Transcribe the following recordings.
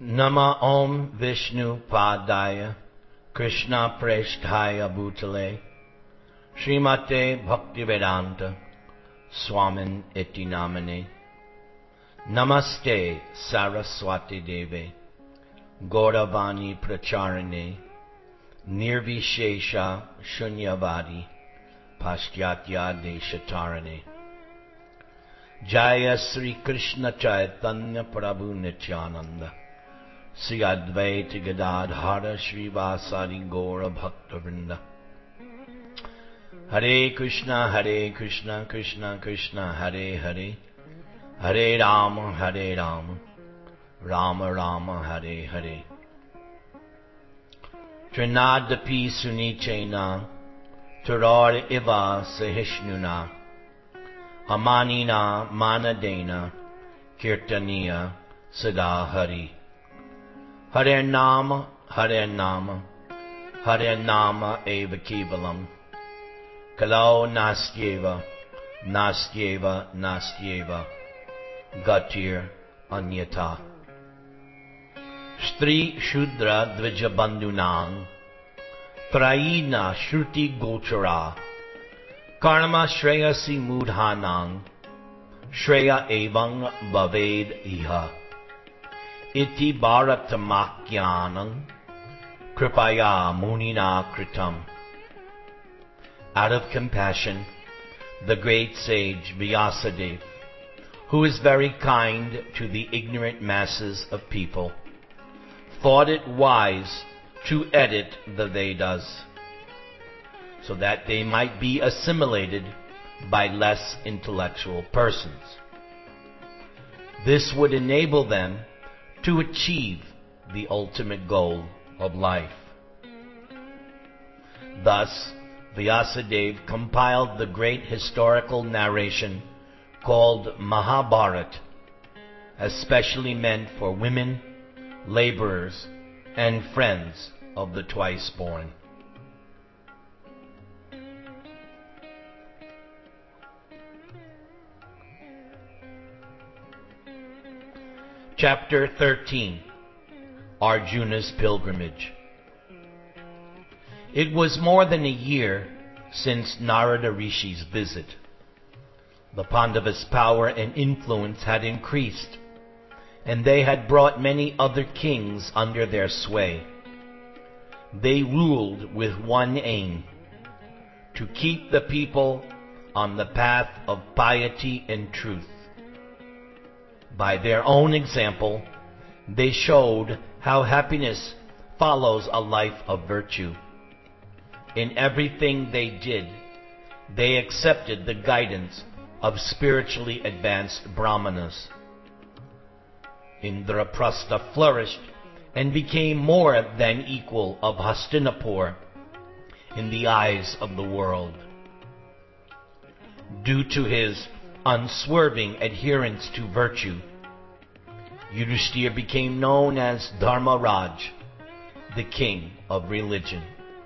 Nama Om Vishnu Padaya Krishna Presthaya Bhutale Srimate Bhaktivedanta Swamin Iti Namane Namaste Saraswati Deve Gauravani Pracharane Nirvishesha Shunyavadi Paschatya Deshatarane Jaya Sri Krishna Chaitanya Prabhu Nityananda Sri Advaita Gadadhara Srivasadi Gaura Bhaktavrinda Hare Krishna Krishna Krishna Hare Hare Hare Rama Rama Rama Hare Hare Trinadapi Sunichena Turor Iva Sahishnuna Amanina Manadena Kirtaniya Sada Hari Hare Nama Hare Nama Hare Nama Eva Kevalam Kalau Nastyeva Gatir Anyata Stri Shudra Dvijabandunang Traina Shruti Gochara Karma Shreyasi Mudhanang Shreya Evang Bhaved Iha Iti Bharatamakyanang Kripaya Munina Kritam. Out of compassion, the great sage Vyasadeva, who is very kind to the ignorant masses of people, thought it wise to edit the Vedas so that they might be assimilated by less intellectual persons. This would enable them to achieve the ultimate goal of life. Thus, Vyasadeva compiled the great historical narration called Mahabharata, especially meant for women, laborers, and friends of the twice-born. Chapter 13. Arjuna's Pilgrimage. It was more than a year since Narada Rishi's visit. The Pandavas' power and influence had increased, and they had brought many other kings under their sway. They ruled with one aim: to keep the people on the path of piety and truth. By their own example, they showed how happiness follows a life of virtue. In everything they did, they accepted the guidance of spiritually advanced Brahmanas. Indraprastha flourished and became more than equal of Hastinapur in the eyes of the world. Due to his unswerving adherence to virtue, Yudhishthira became known as Dharmaraj, the king of religion.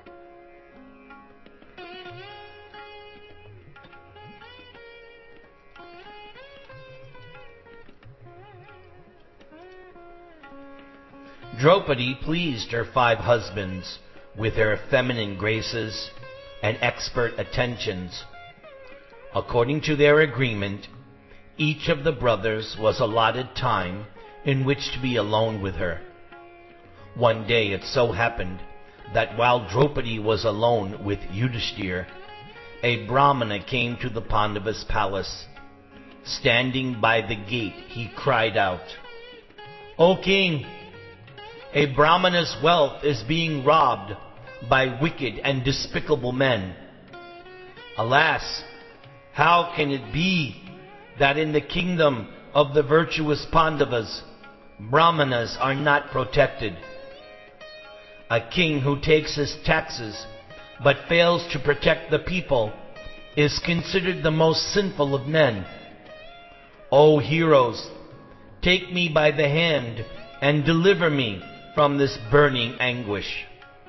Draupadi pleased her 5 husbands with her feminine graces and expert attentions. According to their agreement, each of the brothers was allotted time in which to be alone with her. One day it so happened that while Draupadi was alone with Yudhishthira, a Brahmana came to the Pandavas' palace. Standing by the gate, he cried out, "O king, a Brahmana's wealth is being robbed by wicked and despicable men. Alas, how can it be that in the kingdom of the virtuous Pandavas, Brahmanas are not protected? A king who takes his taxes but fails to protect the people is considered the most sinful of men. O heroes, take me by the hand and deliver me from this burning anguish."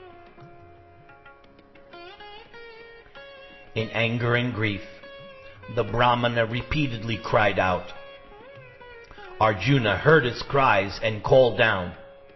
In anger and grief, the Brahmana repeatedly cried out. Arjuna heard his cries and called down,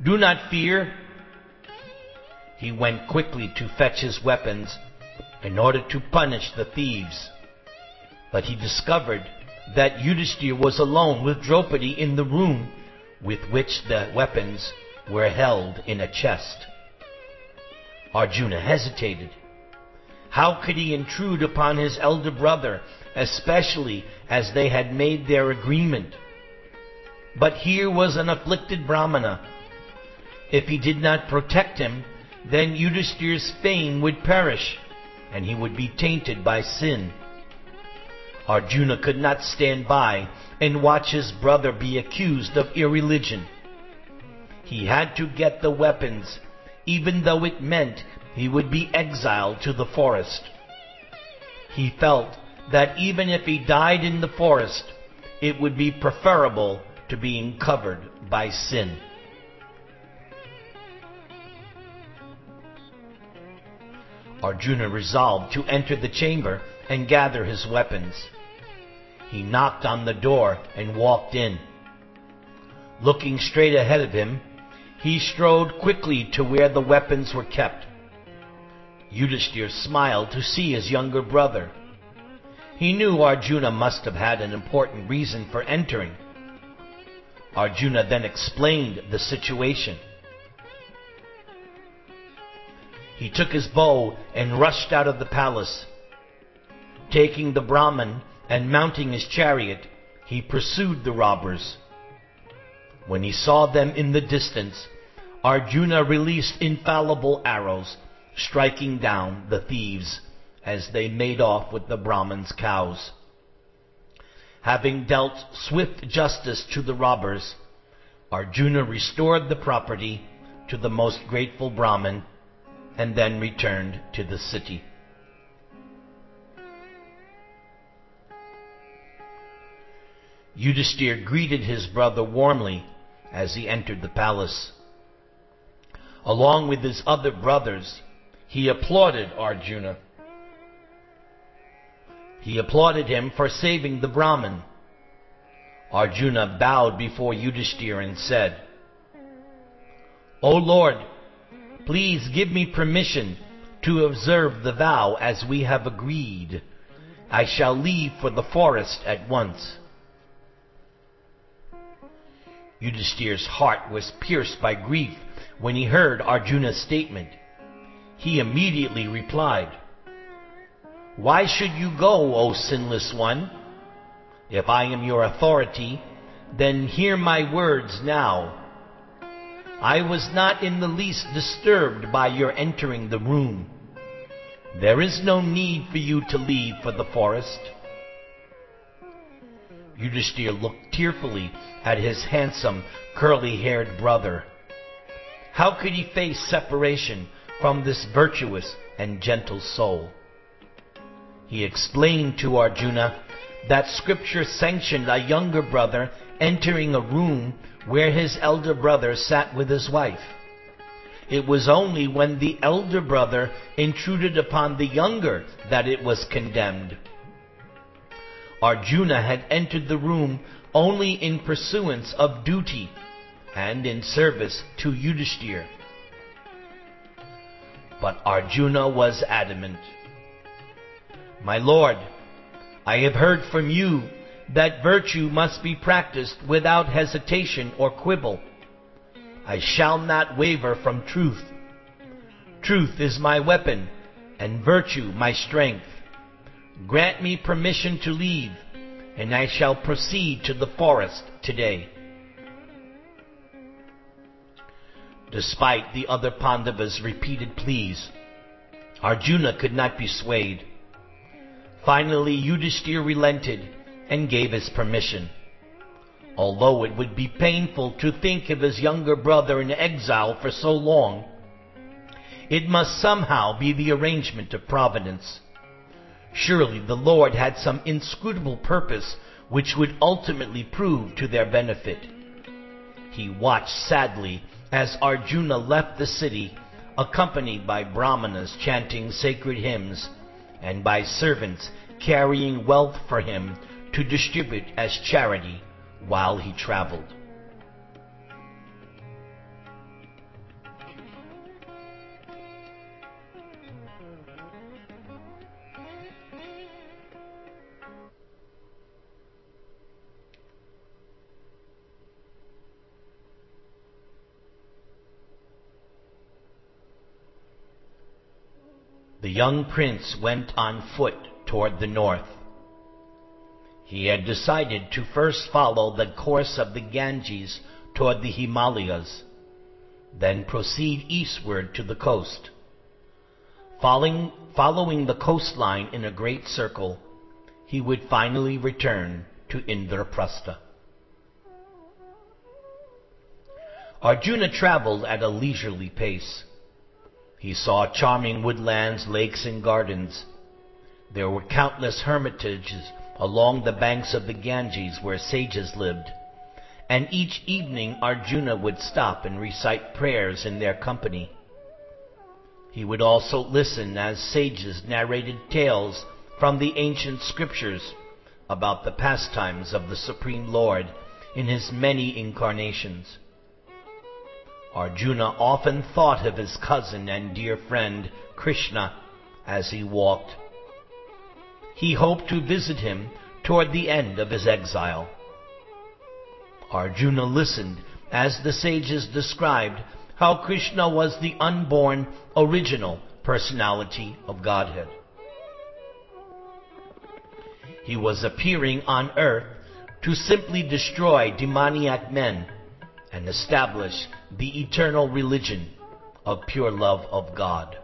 "Do not fear." He went quickly to fetch his weapons in order to punish the thieves. But he discovered that Yudhishthir was alone with Draupadi in the room with which the weapons were held in a chest. Arjuna hesitated. How could he intrude upon his elder brother, especially as they had made their agreement? But here was an afflicted Brahmana. If he did not protect him, then Yudhishthir's fame would perish, and he would be tainted by sin. Arjuna could not stand by and watch his brother be accused of irreligion. He had to get the weapons, even though it meant he would be exiled to the forest. He felt that even if he died in the forest, it would be preferable to being covered by sin. Arjuna resolved to enter the chamber and gather his weapons. He knocked on the door and walked in. Looking straight ahead of him, he strode quickly to where the weapons were kept. Yudhishthir smiled to see his younger brother. He knew Arjuna must have had an important reason for entering. Arjuna then explained the situation. He took his bow and rushed out of the palace. Taking the Brahman and mounting his chariot, he pursued the robbers. When he saw them in the distance, Arjuna released infallible arrows, striking down the thieves as they made off with the Brahman's cows. Having dealt swift justice to the robbers, Arjuna restored the property to the most grateful Brahman and then returned to the city. Yudhishthir greeted his brother warmly as he entered the palace. Along with his other brothers, he applauded Arjuna. He applauded him for saving the Brahman. Arjuna bowed before Yudhishthir and said, "O Lord, please give me permission to observe the vow as we have agreed. I shall leave for the forest at once." Yudhishthir's heart was pierced by grief when he heard Arjuna's statement. He immediately replied, "Why should you go, O sinless one? If I am your authority, then hear my words now. I was not in the least disturbed by your entering the room. There is no need for you to leave for the forest." Yudhishthir looked tearfully at his handsome, curly-haired brother. How could he face separation from this virtuous and gentle soul? He explained to Arjuna that Scripture sanctioned a younger brother entering a room where his elder brother sat with his wife. It was only when the elder brother intruded upon the younger that it was condemned. Arjuna had entered the room only in pursuance of duty and in service to Yudhishthir. But Arjuna was adamant. "My lord, I have heard from you that virtue must be practiced without hesitation or quibble. I shall not waver from truth. Truth is my weapon, and virtue my strength. Grant me permission to leave, and I shall proceed to the forest today." Despite the other Pandavas' repeated pleas, Arjuna could not be swayed. Finally, Yudhishthir relented and gave his permission. Although it would be painful to think of his younger brother in exile for so long, it must somehow be the arrangement of providence. Surely the Lord had some inscrutable purpose which would ultimately prove to their benefit. He watched sadly as Arjuna left the city, accompanied by Brahmanas chanting sacred hymns, and by servants carrying wealth for him to distribute as charity while he traveled. the young prince went on foot toward the north. He had decided to first follow the course of the Ganges toward the Himalayas, then proceed eastward to the coast. Following the coastline in a great circle, he would finally return to Indraprastha. Arjuna traveled at a leisurely pace. He saw charming woodlands, lakes, and gardens. There were countless hermitages along the banks of the Ganges where sages lived, and each evening Arjuna would stop and recite prayers in their company. He would also listen as sages narrated tales from the ancient scriptures about the pastimes of the Supreme Lord in his many incarnations. Arjuna often thought of his cousin and dear friend Krishna as he walked. He hoped to visit him toward the end of his exile. Arjuna listened as the sages described how Krishna was the unborn, original personality of Godhead. He was appearing on earth to simply destroy demoniac men and establish the eternal religion of pure love of God.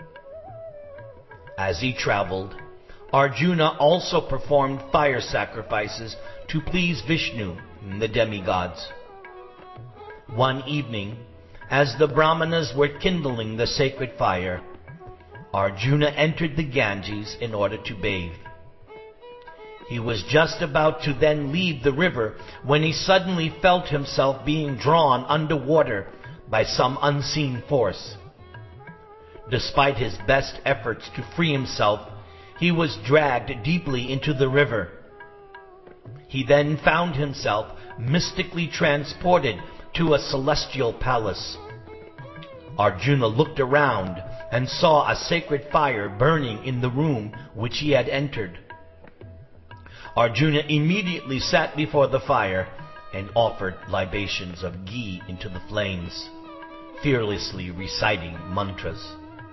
As he traveled, Arjuna also performed fire sacrifices to please Vishnu and the demigods. One evening, as the Brahmanas were kindling the sacred fire, Arjuna entered the Ganges in order to bathe. He was just about to then leave the river when he suddenly felt himself being drawn underwater by some unseen force. Despite his best efforts to free himself, he was dragged deeply into the river. He then found himself mystically transported to a celestial palace. Arjuna looked around and saw a sacred fire burning in the room which he had entered. Arjuna immediately sat before the fire and offered libations of ghee into the flames, fearlessly reciting mantras.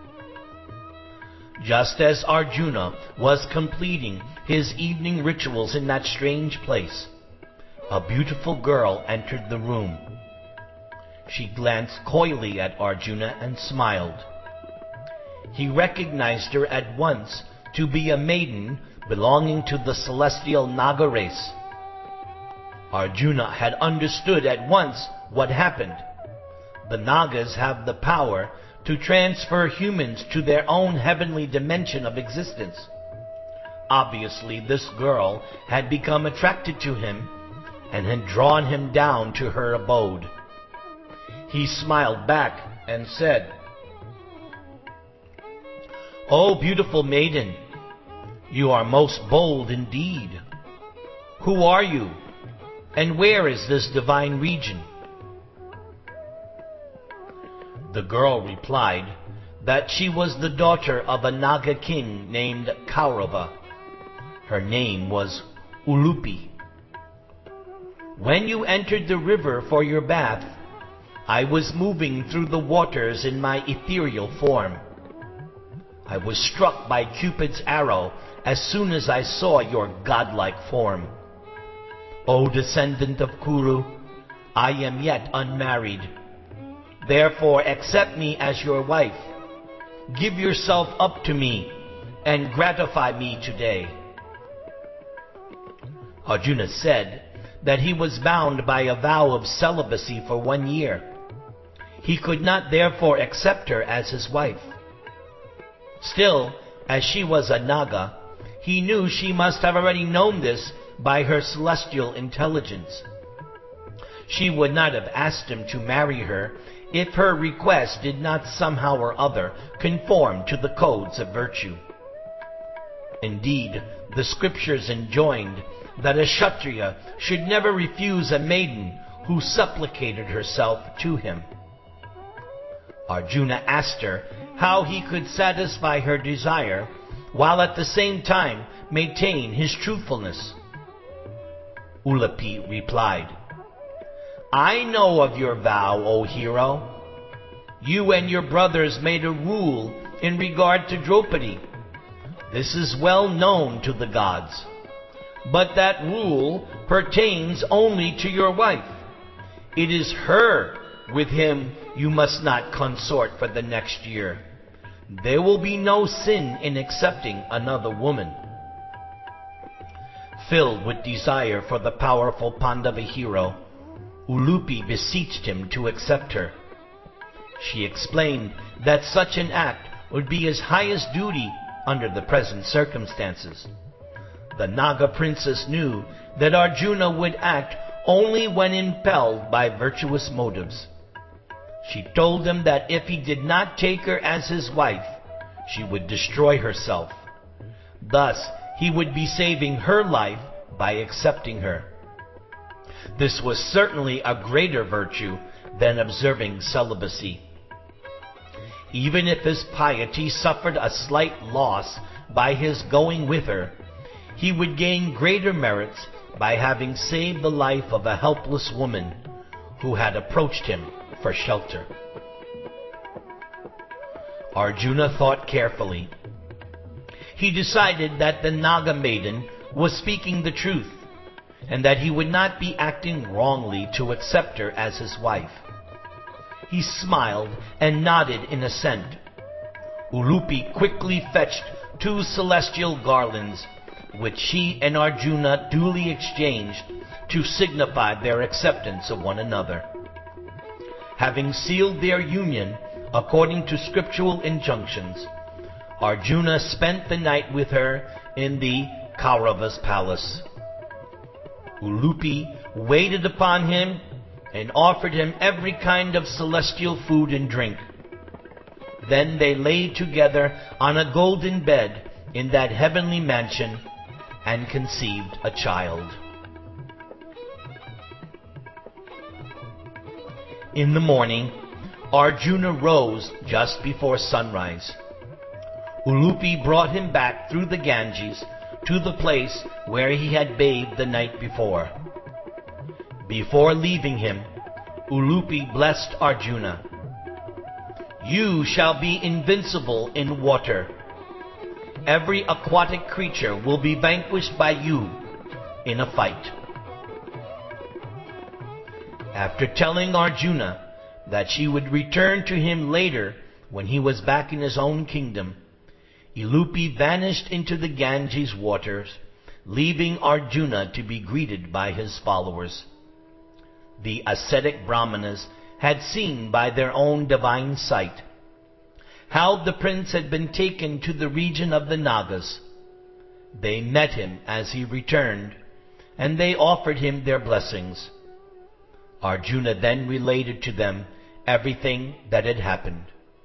Just as Arjuna was completing his evening rituals in that strange place, a beautiful girl entered the room. She glanced coyly at Arjuna and smiled. He recognized her at once to be a maiden belonging to the celestial Naga race. Arjuna had understood at once what happened. The Nagas have the power to transfer humans to their own heavenly dimension of existence. Obviously, this girl had become attracted to him and had drawn him down to her abode. He smiled back and said, "O beautiful maiden, you are most bold indeed. Who are you, and where is this divine region?" The girl replied that she was the daughter of a Naga king named Kaurava. Her name was Ulupi. "When you entered the river for your bath, I was moving through the waters in my ethereal form. I was struck by Cupid's arrow as soon as I saw your godlike form. O descendant of Kuru, I am yet unmarried. Therefore accept me as your wife. Give yourself up to me and gratify me today." Arjuna said that he was bound by a vow of celibacy for 1 year. He could not therefore accept her as his wife. Still, as she was a Naga, he knew she must have already known this by her celestial intelligence. She would not have asked him to marry her if her request did not somehow or other conform to the codes of virtue. Indeed, the scriptures enjoined that a Kshatriya should never refuse a maiden who supplicated herself to him. Arjuna asked her how he could satisfy her desire while at the same time maintain his truthfulness. Ulupi replied, "I know of your vow, O hero. You and your brothers made a rule in regard to Draupadi. This is well known to the gods. But that rule pertains only to your wife. It is her with him you must not consort for the next year. There will be no sin in accepting another woman. Filled with desire for the powerful Pandava hero, Ulupi beseeched him to accept her. She explained that such an act would be his highest duty under the present circumstances. The Naga princess knew that Arjuna would act only when impelled by virtuous motives. She told him that if he did not take her as his wife, she would destroy herself. Thus, he would be saving her life by accepting her. This was certainly a greater virtue than observing celibacy. Even if his piety suffered a slight loss by his going with her, he would gain greater merits by having saved the life of a helpless woman who had approached him for shelter. Arjuna thought carefully. He decided that the Naga maiden was speaking the truth, and that he would not be acting wrongly to accept her as his wife. He smiled and nodded in assent. Ulupi quickly fetched 2 celestial garlands, which she and Arjuna duly exchanged to signify their acceptance of one another. Having sealed their union according to scriptural injunctions, Arjuna spent the night with her in the Kaurava's palace. Ulupi waited upon him and offered him every kind of celestial food and drink. Then they lay together on a golden bed in that heavenly mansion and conceived a child. In the morning, Arjuna rose just before sunrise. Ulupi brought him back through the Ganges to the place where he had bathed the night before. Before leaving him, Ulupi blessed Arjuna. You shall be invincible in water. Every aquatic creature will be vanquished by you in a fight. After telling Arjuna that she would return to him later when he was back in his own kingdom, Ulupi vanished into the Ganges waters, leaving Arjuna to be greeted by his followers. The ascetic Brahmanas had seen by their own divine sight how the prince had been taken to the region of the Nagas. They met him as he returned, and they offered him their blessings. Arjuna then related to them everything that had happened.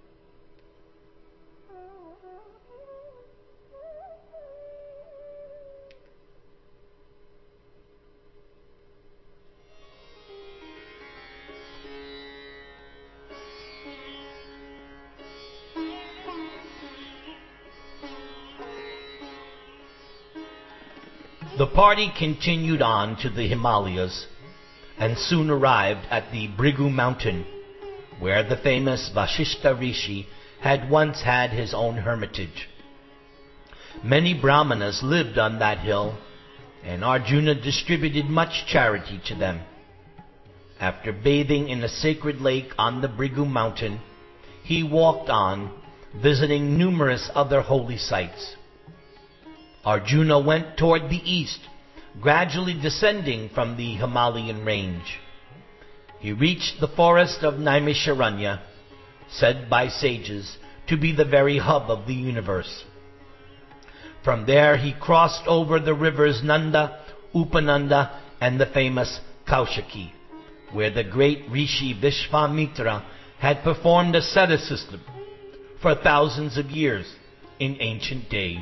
The party continued on to the Himalayas and soon arrived at the Bhrigu mountain, where the famous Vasishtha Rishi had once had his own hermitage. Many Brahmanas lived on that hill, and Arjuna distributed much charity to them. After bathing in a sacred lake on the Bhrigu mountain, he walked on, visiting numerous other holy sites. Arjuna went toward the east, gradually descending from the Himalayan range. He reached the forest of Naimisharanya, said by sages to be the very hub of the universe. From there he crossed over the rivers Nanda, Upananda, and the famous Kaushiki, where the great Rishi Vishvamitra had performed asceticism for thousands of years in ancient days.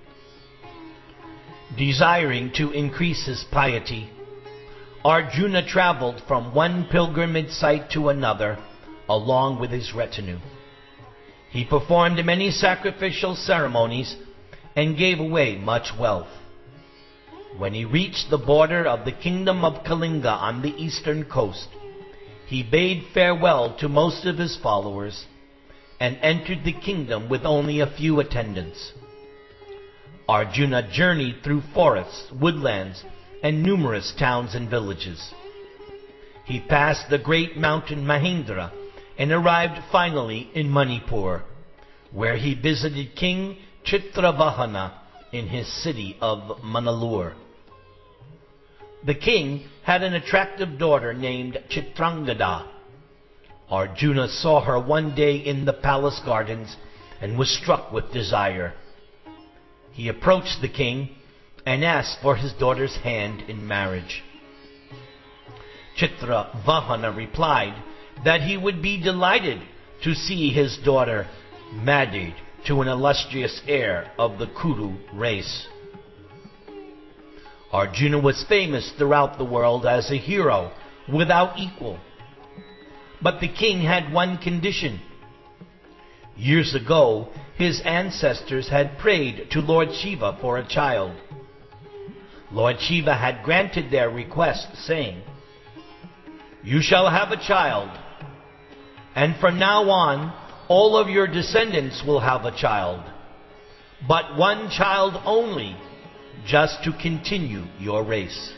Desiring to increase his piety, Arjuna traveled from one pilgrimage site to another along with his retinue. He performed many sacrificial ceremonies and gave away much wealth. When he reached the border of the kingdom of Kalinga on the eastern coast, he bade farewell to most of his followers and entered the kingdom with only a few attendants. Arjuna journeyed through forests, woodlands, and numerous towns and villages. He passed the great mountain Mahendra and arrived finally in Manipur, where he visited King Chitravahana in his city of Manalur. The king had an attractive daughter named Chitrangada. Arjuna saw her one day in the palace gardens and was struck with desire. He approached the king and asked for his daughter's hand in marriage. Chitravahana replied that he would be delighted to see his daughter married to an illustrious heir of the Kuru race. Arjuna was famous throughout the world as a hero without equal. But the king had one condition. Years ago, his ancestors had prayed to Lord Shiva for a child. Lord Shiva had granted their request, saying, "You shall have a child, and from now on, all of your descendants will have a child, but one child only, just to continue your race."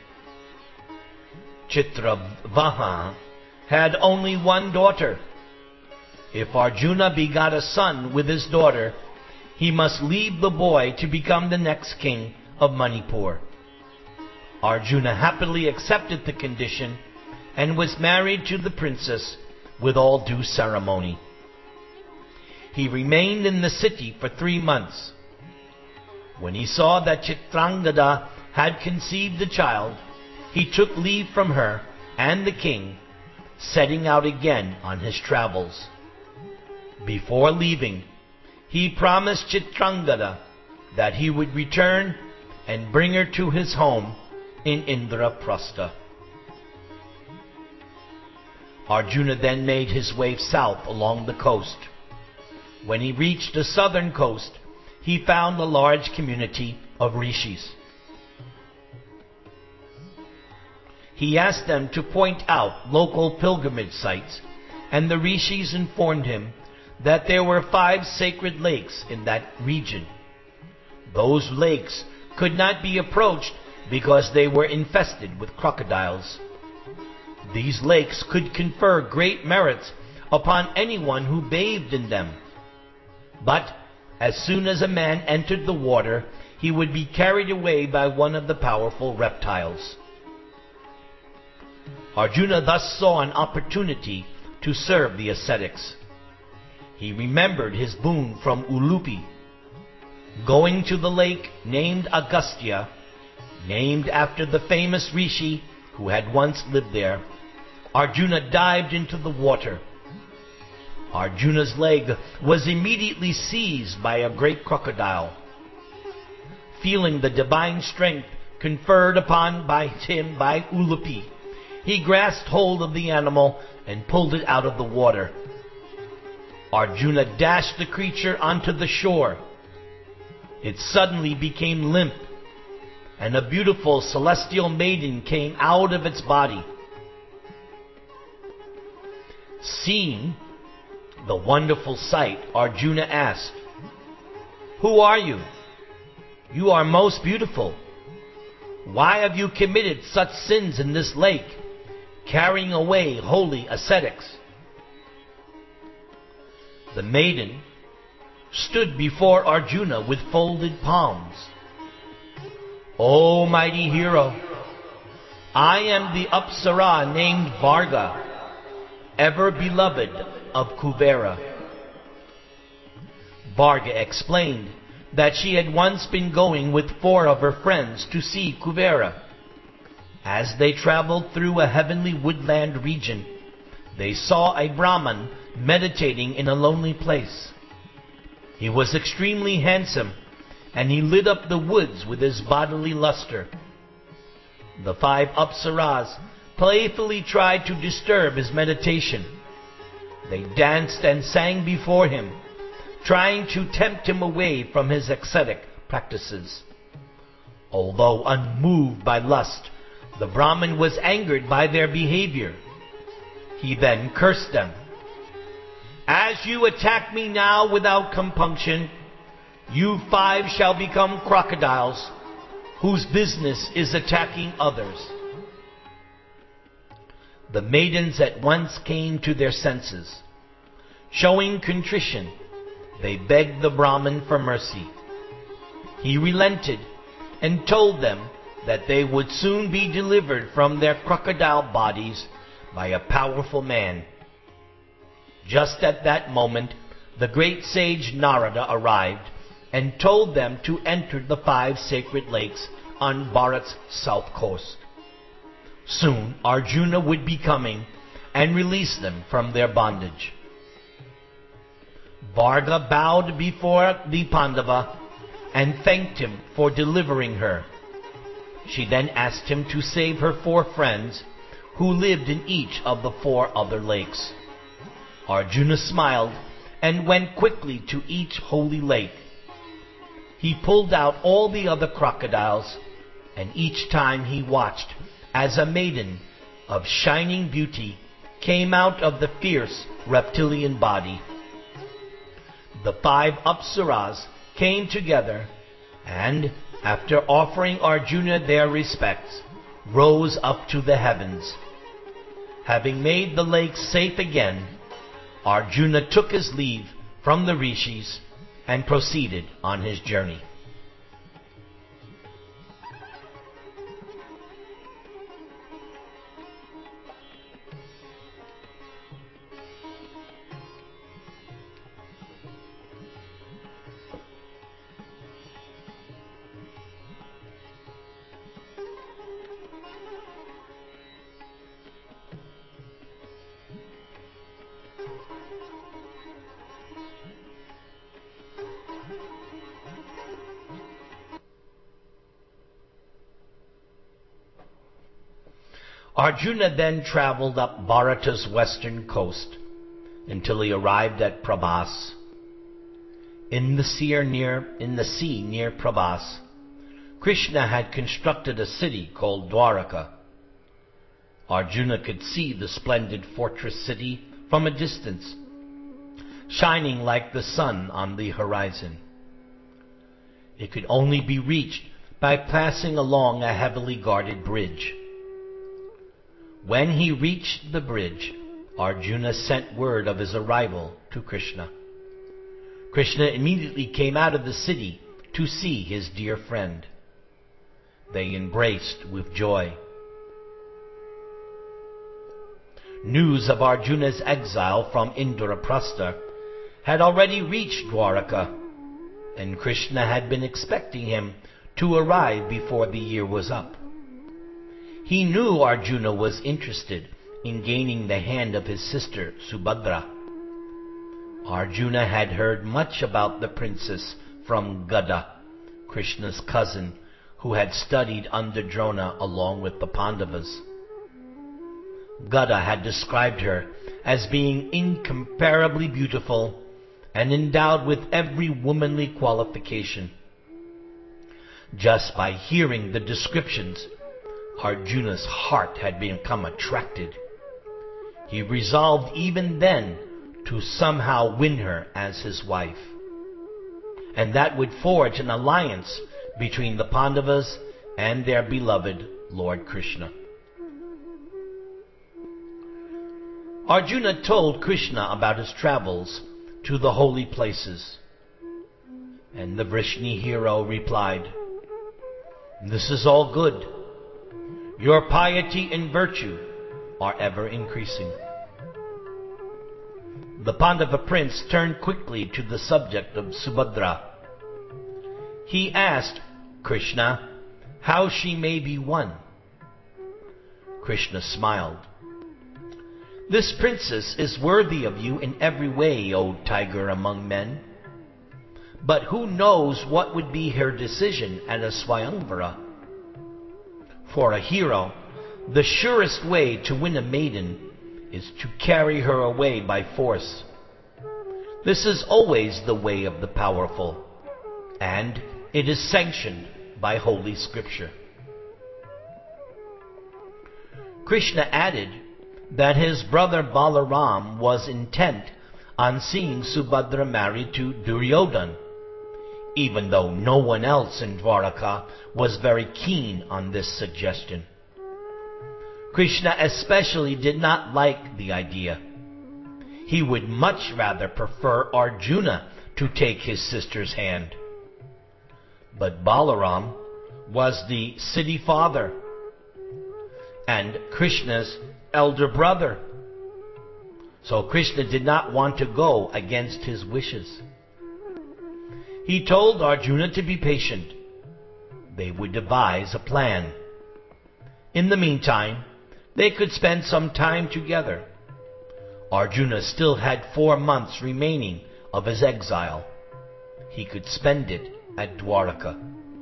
Chitravahana had only one daughter. If Arjuna begot a son with his daughter, he must leave the boy to become the next king of Manipur. Arjuna happily accepted the condition and was married to the princess with all due ceremony. He remained in the city for 3 months. When he saw that Chitrangada had conceived a child, he took leave from her and the king, setting out again on his travels. Before leaving, he promised Chitrangada that he would return and bring her to his home in Indraprastha. Arjuna then made his way south along the coast. When he reached the southern coast, he found a large community of rishis. He asked them to point out local pilgrimage sites, and the rishis informed him that there were 5 sacred lakes in that region. Those lakes could not be approached because they were infested with crocodiles. These lakes could confer great merits upon anyone who bathed in them. But as soon as a man entered the water, he would be carried away by one of the powerful reptiles. Arjuna thus saw an opportunity to serve the ascetics. He remembered his boon from Ulupi. Going to the lake named Agastya, named after the famous rishi who had once lived there, Arjuna dived into the water. Arjuna's leg was immediately seized by a great crocodile. Feeling the divine strength conferred upon him by Ulupi, he grasped hold of the animal and pulled it out of the water. Arjuna dashed the creature onto the shore. It suddenly became limp, and a beautiful celestial maiden came out of its body. Seeing the wonderful sight, Arjuna asked, "Who are you? You are most beautiful. Why have you committed such sins in this lake, carrying away holy ascetics?" The maiden stood before Arjuna with folded palms. "O mighty hero, I am the Apsara named Varga, ever beloved of Kuvera." Varga explained that she had once been going with 4 of her friends to see Kuvera. As they traveled through a heavenly woodland region, they saw a Brahman meditating in a lonely place. He was extremely handsome, and he lit up the woods with his bodily luster. The 5 Apsaras playfully tried to disturb his meditation. They danced and sang before him, trying to tempt him away from his ascetic practices. Although unmoved by lust, the Brahmin was angered by their behavior. He then cursed them. As you attack me now without compunction, you 5 shall become crocodiles whose business is attacking others." The maidens at once came to their senses. Showing contrition, they begged the Brahmin for mercy. He relented and told them that they would soon be delivered from their crocodile bodies by a powerful man. Just at that moment, the great sage Narada arrived and told them to enter the 5 sacred lakes on Bharat's south coast. Soon Arjuna would be coming and release them from their bondage. Varga bowed before the Pandava and thanked him for delivering her. She then asked him to save her 4 friends who lived in each of the 4 other lakes. Arjuna smiled and went quickly to each holy lake. He pulled out all the other crocodiles, and each time he watched as a maiden of shining beauty came out of the fierce reptilian body. The 5 Apsaras came together and, after offering Arjuna their respects, rose up to the heavens. Having made the lakes safe again, Arjuna took his leave from the rishis and proceeded on his journey. Arjuna then traveled up Bharata's western coast until he arrived at Prabhas. In the sea near Prabhas, Krishna had constructed a city called Dwaraka. Arjuna could see the splendid fortress city from a distance, shining like the sun on the horizon. It could only be reached by passing along a heavily guarded bridge. When he reached the bridge, Arjuna sent word of his arrival to Krishna. Krishna immediately came out of the city to see his dear friend. They embraced with joy. News of Arjuna's exile from Indraprastha had already reached Dwaraka, and Krishna had been expecting him to arrive before the year was up. He knew Arjuna was interested in gaining the hand of his sister Subhadra. Arjuna had heard much about the princess from Gada, Krishna's cousin, who had studied under Drona along with the Pandavas. Gada had described her as being incomparably beautiful and endowed with every womanly qualification. Just by hearing the descriptions, Arjuna's heart had become attracted. He resolved even then to somehow win her as his wife, and that would forge an alliance between the Pandavas and their beloved Lord Krishna. Arjuna told Krishna about his travels to the holy places, and the Vrishni hero replied, "This is all good. Your piety and virtue are ever increasing." The Pandava prince turned quickly to the subject of Subhadra. He asked Krishna how she may be won. Krishna smiled. "This princess is worthy of you in every way, O tiger among men. But who knows what would be her decision at a Swayamvara? For a hero, the surest way to win a maiden is to carry her away by force. This is always the way of the powerful, and it is sanctioned by Holy Scripture." Krishna added that his brother Balaram was intent on seeing Subhadra married to Duryodhan, even though no one else in Dwaraka was very keen on this suggestion. Krishna especially did not like the idea. He would much rather prefer Arjuna to take his sister's hand. But Balaram was the city father and Krishna's elder brother. So Krishna did not want to go against his wishes. He told Arjuna to be patient. They would devise a plan. In the meantime, they could spend some time together. Arjuna still had 4 months remaining of his exile. He could spend it at Dwaraka.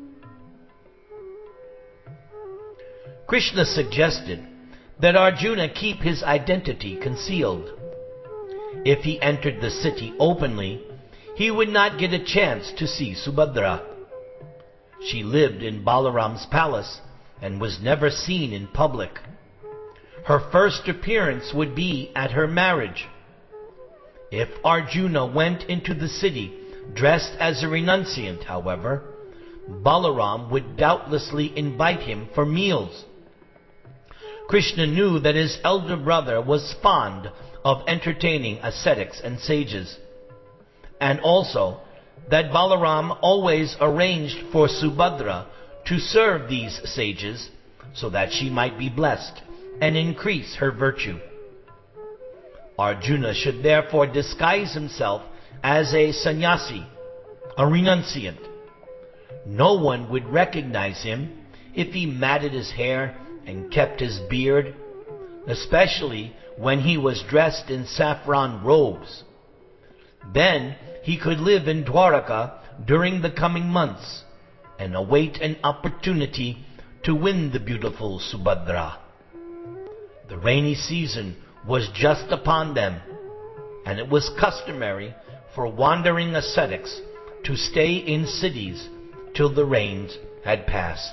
Krishna suggested that Arjuna keep his identity concealed. If he entered the city openly, he would not get a chance to see Subhadra. She lived in Balaram's palace and was never seen in public. Her first appearance would be at her marriage. If Arjuna went into the city dressed as a renunciant, however, Balaram would doubtlessly invite him for meals. Krishna knew that his elder brother was fond of entertaining ascetics and sages, and also that Balaram always arranged for Subhadra to serve these sages so that she might be blessed and increase her virtue. Arjuna should therefore disguise himself as a sannyasi, a renunciant. No one would recognize him if he matted his hair and kept his beard, especially when he was dressed in saffron robes. Then he could live in Dwaraka during the coming months and await an opportunity to win the beautiful Subhadra. The rainy season was just upon them, and it was customary for wandering ascetics to stay in cities till the rains had passed.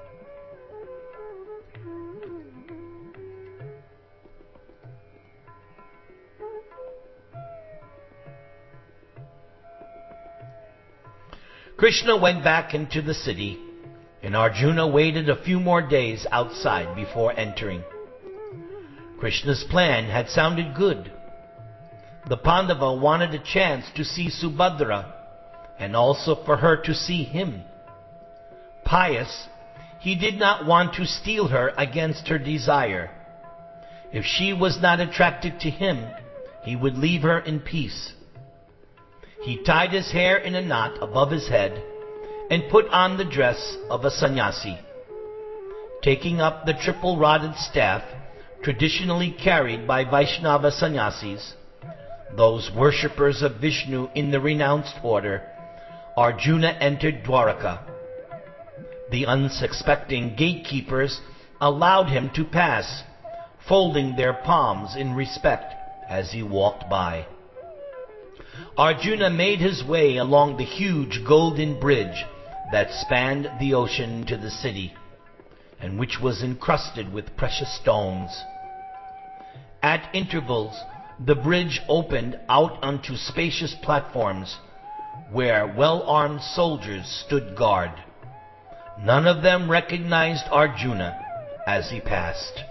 Krishna went back into the city, and Arjuna waited a few more days outside before entering. Krishna's plan had sounded good. The Pandava wanted a chance to see Subhadra, and also for her to see him. Pious, he did not want to steel her against her desire. If she was not attracted to him, he would leave her in peace. He tied his hair in a knot above his head and put on the dress of a sannyasi. Taking up the triple-rodded staff traditionally carried by Vaishnava sannyasis, those worshippers of Vishnu in the renounced order, Arjuna entered Dwaraka. The unsuspecting gatekeepers allowed him to pass, folding their palms in respect as he walked by. Arjuna made his way along the huge golden bridge that spanned the ocean to the city, and which was encrusted with precious stones. At intervals, the bridge opened out onto spacious platforms where well-armed soldiers stood guard. None of them recognized Arjuna as he passed.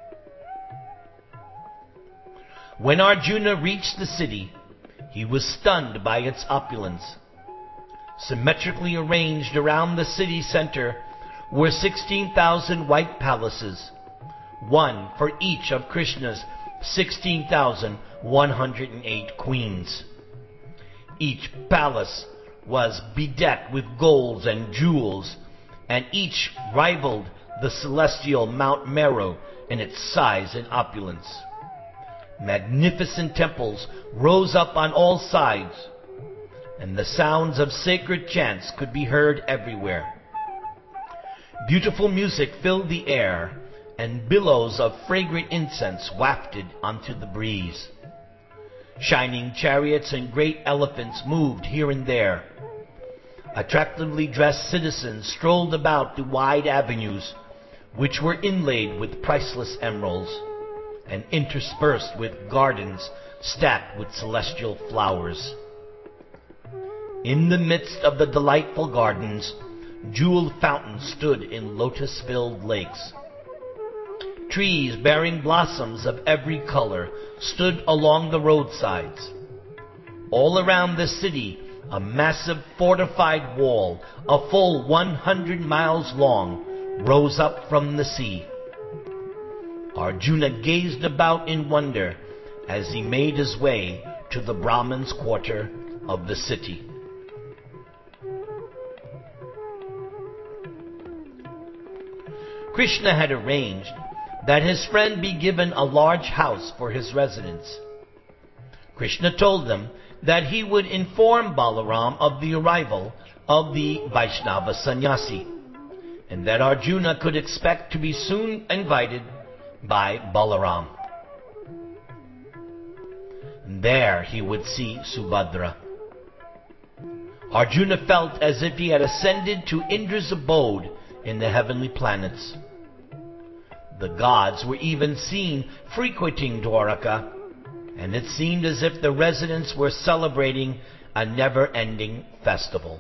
When Arjuna reached the city, he was stunned by its opulence. Symmetrically arranged around the city center were 16,000 white palaces, one for each of Krishna's 16,108 queens. Each palace was bedecked with golds and jewels, and each rivaled the celestial Mount Meru in its size and opulence. Magnificent temples rose up on all sides, and the sounds of sacred chants could be heard everywhere. Beautiful music filled the air, and billows of fragrant incense wafted onto the breeze. Shining chariots and great elephants moved here and there. Attractively dressed citizens strolled about the wide avenues, which were inlaid with priceless emeralds and interspersed with gardens stacked with celestial flowers. In the midst of the delightful gardens, jeweled fountains stood in lotus-filled lakes. Trees bearing blossoms of every color stood along the roadsides. All around the city, a massive fortified wall, a full 100 miles long, rose up from the sea. Arjuna gazed about in wonder as he made his way to the Brahmin's quarter of the city. Krishna had arranged that his friend be given a large house for his residence. Krishna told them that he would inform Balaram of the arrival of the Vaishnava sannyasi, and that Arjuna could expect to be soon invited by Balaram. There he would see Subhadra. Arjuna felt as if he had ascended to Indra's abode in the heavenly planets. The gods were even seen frequenting Dwaraka, and it seemed as if the residents were celebrating a never-ending festival.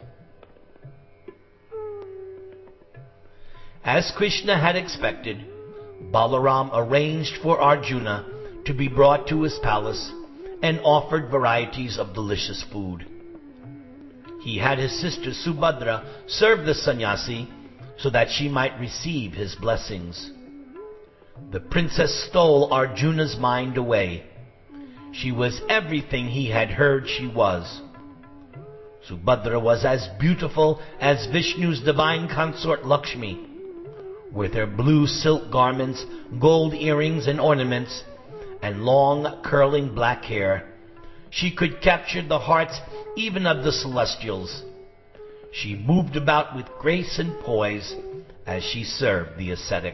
As Krishna had expected, Balaram arranged for Arjuna to be brought to his palace and offered varieties of delicious food. He had his sister Subhadra serve the sannyasi so that she might receive his blessings. The princess stole Arjuna's mind away. She was everything he had heard she was. Subhadra was as beautiful as Vishnu's divine consort Lakshmi. With her blue silk garments, gold earrings and ornaments, and long curling black hair, she could capture the hearts even of the celestials. She moved about with grace and poise as she served the ascetic.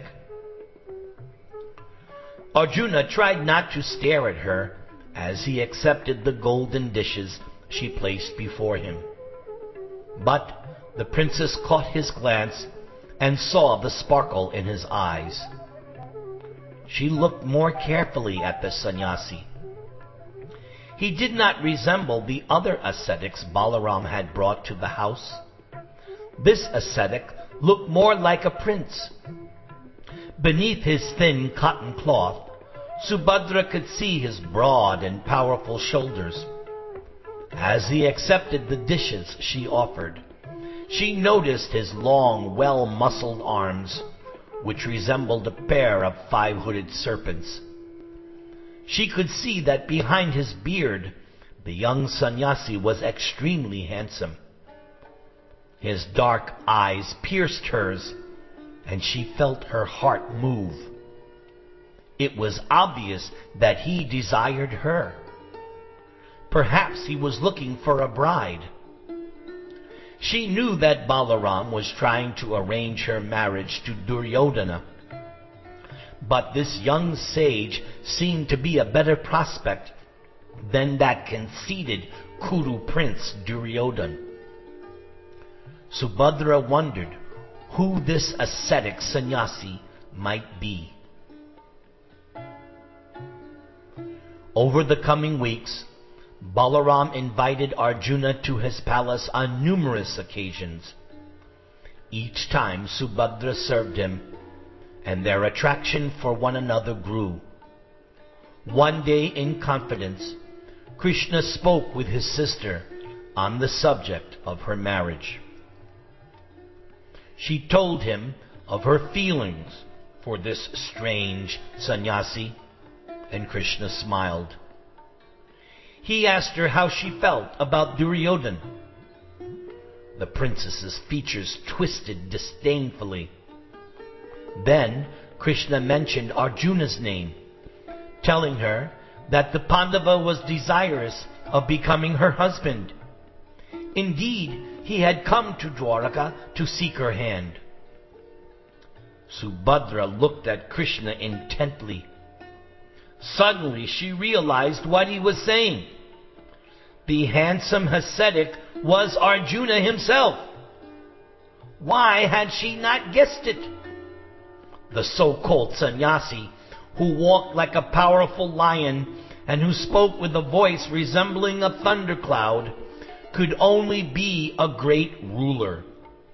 Arjuna tried not to stare at her as he accepted the golden dishes she placed before him. But the princess caught his glance and saw the sparkle in his eyes. She looked more carefully at the sannyasi. He did not resemble the other ascetics Balaram had brought to the house. This ascetic looked more like a prince. Beneath his thin cotton cloth, Subhadra could see his broad and powerful shoulders. As he accepted the dishes she offered, she noticed his long, well-muscled arms, which resembled a pair of five-hooded serpents. She could see that behind his beard, the young sannyasi was extremely handsome. His dark eyes pierced hers, and she felt her heart move. It was obvious that he desired her. Perhaps he was looking for a bride. She knew that Balaram was trying to arrange her marriage to Duryodhana. But this young sage seemed to be a better prospect than that conceited Kuru prince Duryodhana. Subhadra wondered who this ascetic sannyasi might be. Over the coming weeks, Balaram invited Arjuna to his palace on numerous occasions. Each time Subhadra served him, and their attraction for one another grew. One day, in confidence, Krishna spoke with his sister on the subject of her marriage. She told him of her feelings for this strange sannyasi, and Krishna smiled. He asked her how she felt about Duryodhana. The princess's features twisted disdainfully. Then Krishna mentioned Arjuna's name, telling her that the Pandava was desirous of becoming her husband. Indeed, he had come to Dwaraka to seek her hand. Subhadra looked at Krishna intently. Suddenly she realized what he was saying. The handsome ascetic was Arjuna himself. Why had she not guessed it? The so-called sannyasi, who walked like a powerful lion and who spoke with a voice resembling a thundercloud, could only be a great ruler.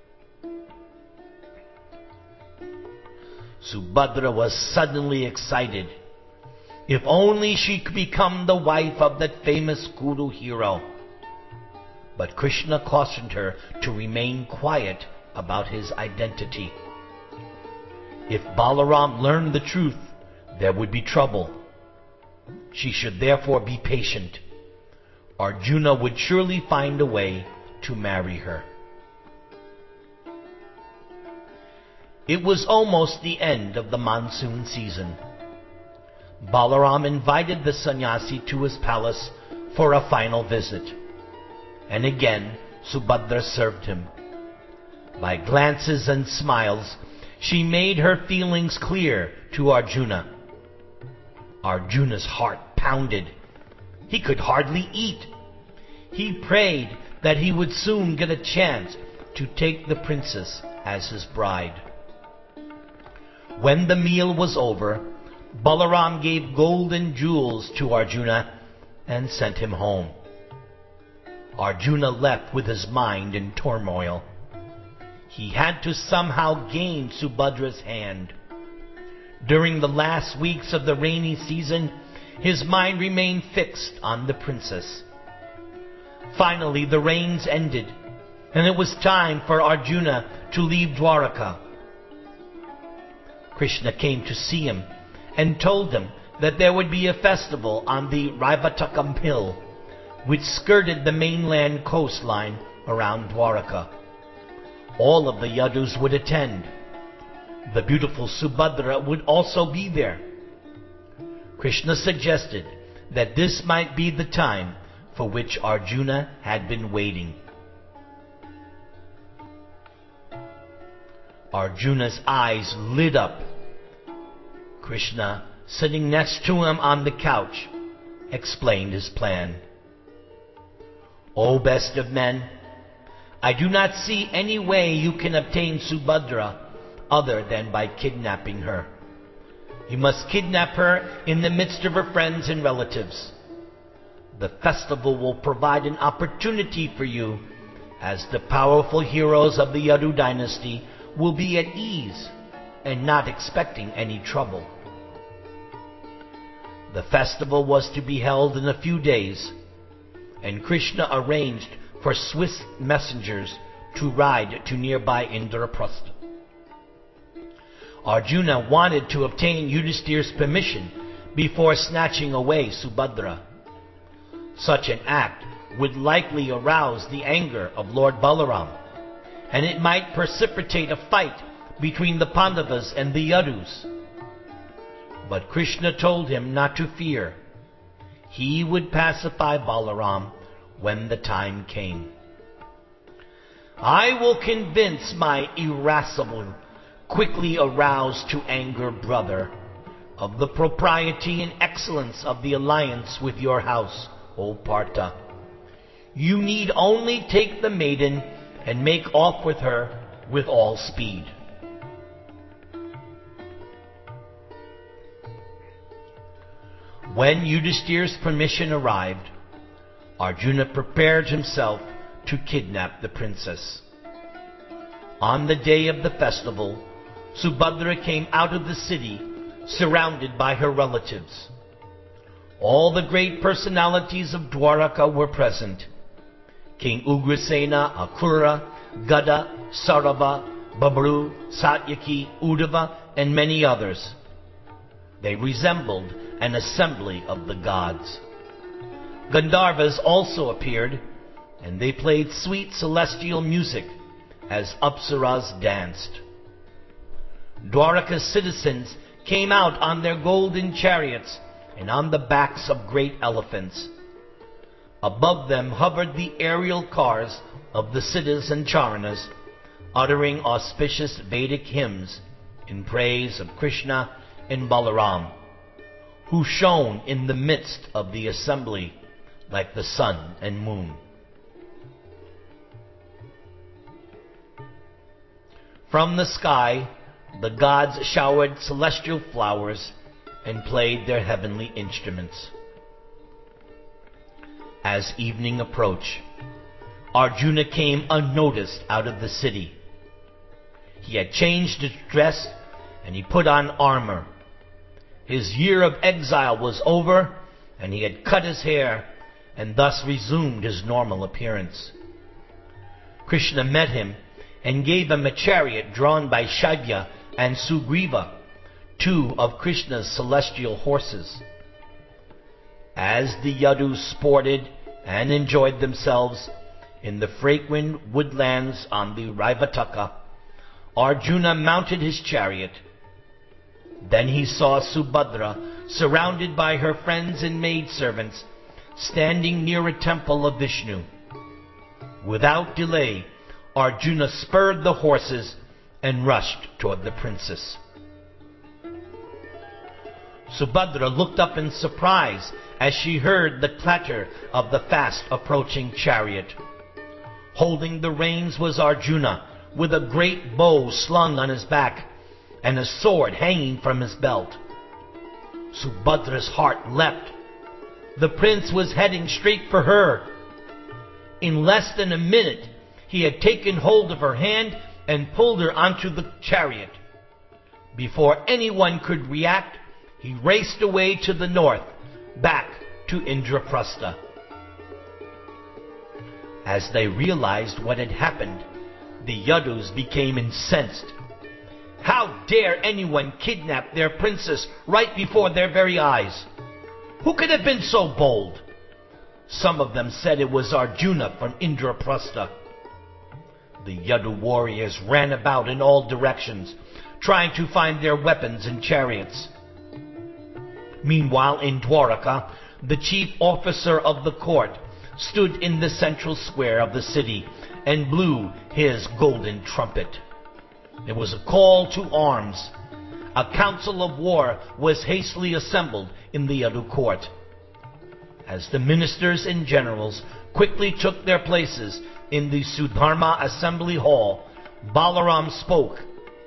Subhadra was suddenly excited. If only she could become the wife of that famous Kuru hero. But Krishna cautioned her to remain quiet about his identity. If Balaram learned the truth, there would be trouble. She should therefore be patient. Arjuna would surely find a way to marry her. It was almost the end of the monsoon season. Balaram invited the sannyasi to his palace for a final visit. And again, Subhadra served him. By glances and smiles, she made her feelings clear to Arjuna. Arjuna's heart pounded. He could hardly eat. He prayed that he would soon get a chance to take the princess as his bride. When the meal was over, Balaram gave gold and jewels to Arjuna and sent him home. Arjuna left with his mind in turmoil. He had to somehow gain Subhadra's hand. During the last weeks of the rainy season, his mind remained fixed on the princess. Finally, the rains ended, and it was time for Arjuna to leave Dwaraka. Krishna came to see him and told him that there would be a festival on the Raivatakam hill, which skirted the mainland coastline around Dwaraka. All of the Yadus would attend. The beautiful Subhadra would also be there. Krishna suggested that this might be the time for which Arjuna had been waiting. Arjuna's eyes lit up. Krishna, sitting next to him on the couch, explained his plan. O best of men, I do not see any way you can obtain Subhadra other than by kidnapping her. You must kidnap her in the midst of her friends and relatives. The festival will provide an opportunity for you, as the powerful heroes of the Yadu dynasty will be at ease and not expecting any trouble. The festival was to be held in a few days, and Krishna arranged for Swiss messengers to ride to nearby Indraprastha. Arjuna wanted to obtain Yudhishthir's permission before snatching away Subhadra. Such an act would likely arouse the anger of Lord Balaram, and it might precipitate a fight between the Pandavas and the Yadus. But Krishna told him not to fear. He would pacify Balaram when the time came. I will convince my irascible, quickly aroused to anger brother of the propriety and excellence of the alliance with your house, O Partha. You need only take the maiden and make off with her with all speed. When Yudhishthir's permission arrived, Arjuna prepared himself to kidnap the princess. On the day of the festival, Subhadra came out of the city, surrounded by her relatives. All the great personalities of Dwaraka were present. King Ugrasena, Akrura, Gada, Sarava, Babru, Satyaki, Uddhava, and many others. They resembled an assembly of the gods. Gandharvas also appeared, and they played sweet celestial music as Apsaras danced. Dwaraka's citizens came out on their golden chariots and on the backs of great elephants. Above them hovered the aerial cars of the Siddhas and Charanas, uttering auspicious Vedic hymns in praise of Krishna and Balaram, who shone in the midst of the assembly like the sun and moon. From the sky, the gods showered celestial flowers and played their heavenly instruments. As evening approached, Arjuna came unnoticed out of the city. He had changed his dress and he put on armor. His year of exile was over and he had cut his hair and thus resumed his normal appearance. Krishna met him and gave him a chariot drawn by Shaibya and Sugriva, two of Krishna's celestial horses. As the Yadus sported and enjoyed themselves in the fragrant woodlands on the Raivataka, Arjuna mounted his chariot. Then he saw Subhadra surrounded by her friends and maidservants, standing near a temple of Vishnu. Without delay, Arjuna spurred the horses and rushed toward the princess. Subhadra looked up in surprise as she heard the clatter of the fast approaching chariot. Holding the reins was Arjuna, with a great bow slung on his back and a sword hanging from his belt. Subhadra's heart leapt. The prince was heading straight for her. In less than a minute, he had taken hold of her hand and pulled her onto the chariot. Before anyone could react, he raced away to the north, back to Indraprastha. As they realized what had happened, the Yadus became incensed. How dare anyone kidnap their princess right before their very eyes? Who could have been so bold? Some of them said it was Arjuna from Indraprastha. The Yadu warriors ran about in all directions, trying to find their weapons and chariots. Meanwhile, in Dwaraka, the chief officer of the court stood in the central square of the city and blew his golden trumpet. There was a call to arms. A council of war was hastily assembled in the Yadu court. As the ministers and generals quickly took their places in the Sudharma assembly hall, Balaram spoke.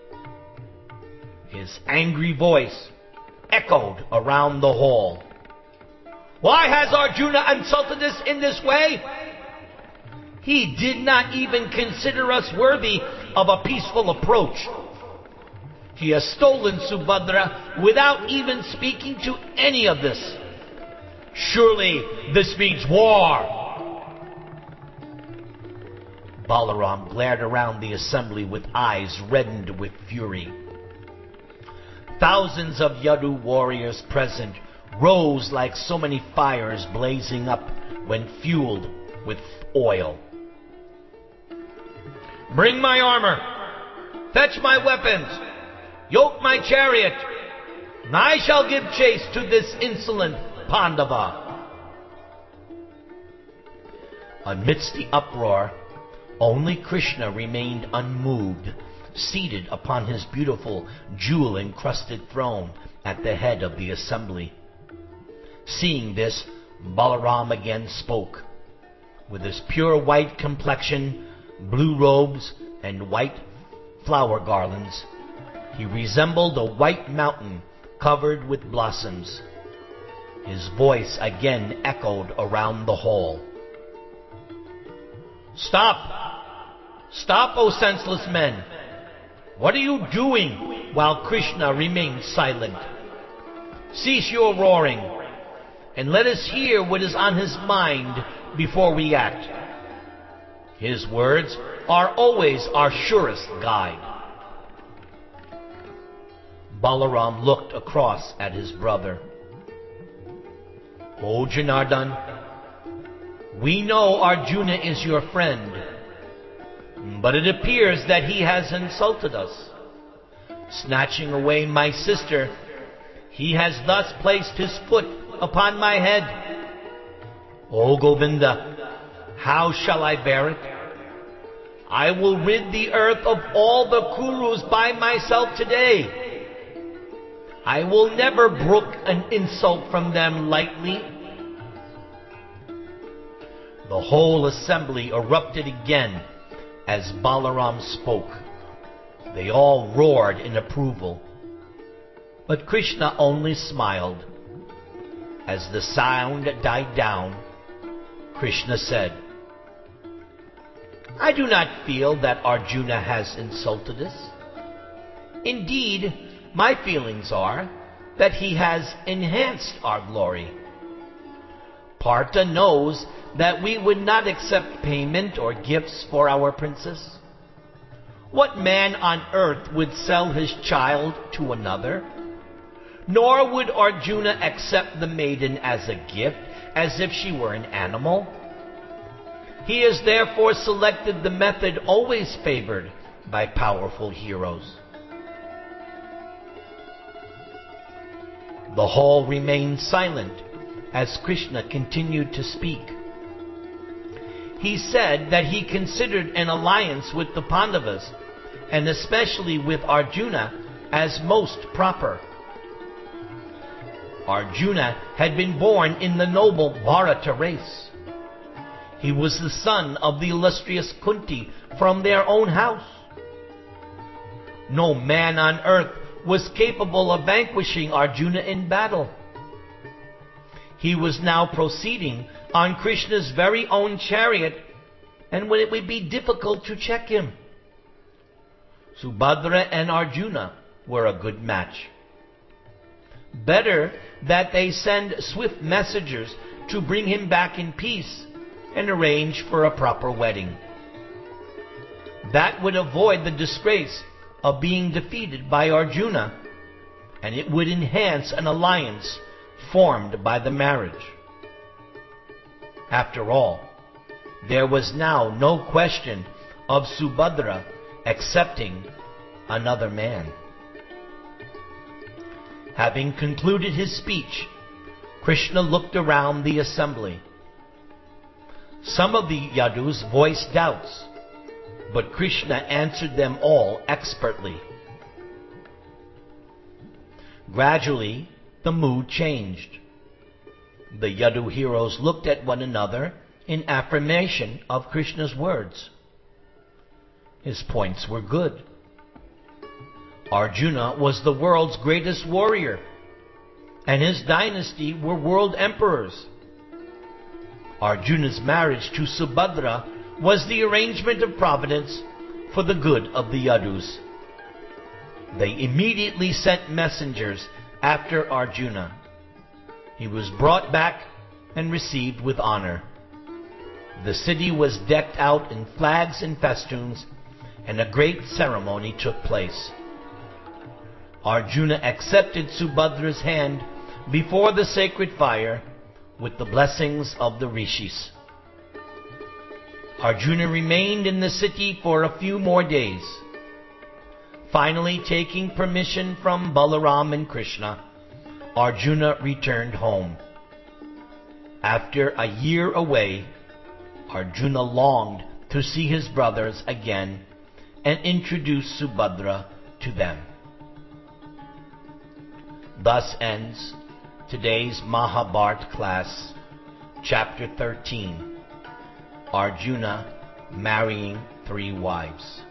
His angry voice echoed around the hall. Why has Arjuna insulted us in this way? He did not even consider us worthy of a peaceful approach. He has stolen Subhadra without even speaking to any of this. Surely this means war. Balaram glared around the assembly with eyes reddened with fury. Thousands of Yadu warriors present rose like so many fires blazing up when fueled with oil. Bring my armor! Fetch my weapons! Yoke my chariot! And I shall give chase to this insolent Pandava. Amidst the uproar, only Krishna remained unmoved, seated upon his beautiful jewel-encrusted throne at the head of the assembly. Seeing this, Balaram again spoke. With his pure white complexion, blue robes, and white flower garlands, he resembled a white mountain covered with blossoms. His voice again echoed around the hall. Stop! Stop, O senseless men! What are you doing while Krishna remains silent? Cease your roaring, and let us hear what is on his mind before we act. His words are always our surest guide. Balaram looked across at his brother. O Janardhan, we know Arjuna is your friend, but it appears that he has insulted us. Snatching away my sister, he has thus placed his foot upon my head. O Govinda, how shall I bear it? I will rid the earth of all the Kurus by myself today. I will never brook an insult from them lightly. The whole assembly erupted again as Balaram spoke. They all roared in approval. But Krishna only smiled. As the sound died down, Krishna said, "I do not feel that Arjuna has insulted us. Indeed, my feelings are that he has enhanced our glory. Partha knows that we would not accept payment or gifts for our princess. What man on earth would sell his child to another? Nor would Arjuna accept the maiden as a gift, as if she were an animal. He has therefore selected the method always favored by powerful heroes." The hall remained silent as Krishna continued to speak. He said that he considered an alliance with the Pandavas, and especially with Arjuna, as most proper. Arjuna had been born in the noble Bharata race. He was the son of the illustrious Kunti from their own house. No man on earth was capable of vanquishing Arjuna in battle. He was now proceeding on Krishna's very own chariot, and it would be difficult to check him. Subhadra and Arjuna were a good match. Better that they send swift messengers to bring him back in peace and arrange for a proper wedding. That would avoid the disgrace of being defeated by Arjuna, and it would enhance an alliance formed by the marriage. After all, there was now no question of Subhadra accepting another man. Having concluded his speech, Krishna looked around the assembly. Some of the Yadus voiced doubts, but Krishna answered them all expertly. Gradually, the mood changed. The Yadu heroes looked at one another in affirmation of Krishna's words. His points were good. Arjuna was the world's greatest warrior, and his dynasty were world emperors. Arjuna's marriage to Subhadra was the arrangement of providence for the good of the Yadus. They immediately sent messengers after Arjuna. He was brought back and received with honor. The city was decked out in flags and festoons, and a great ceremony took place. Arjuna accepted Subhadra's hand before the sacred fire with the blessings of the rishis. Arjuna remained in the city for a few more days. Finally, taking permission from Balaram and Krishna, Arjuna returned home. After a year away, Arjuna longed to see his brothers again and introduce Subhadra to them. Thus ends today's Mahabharata class, chapter 13, Arjuna marrying 3 wives.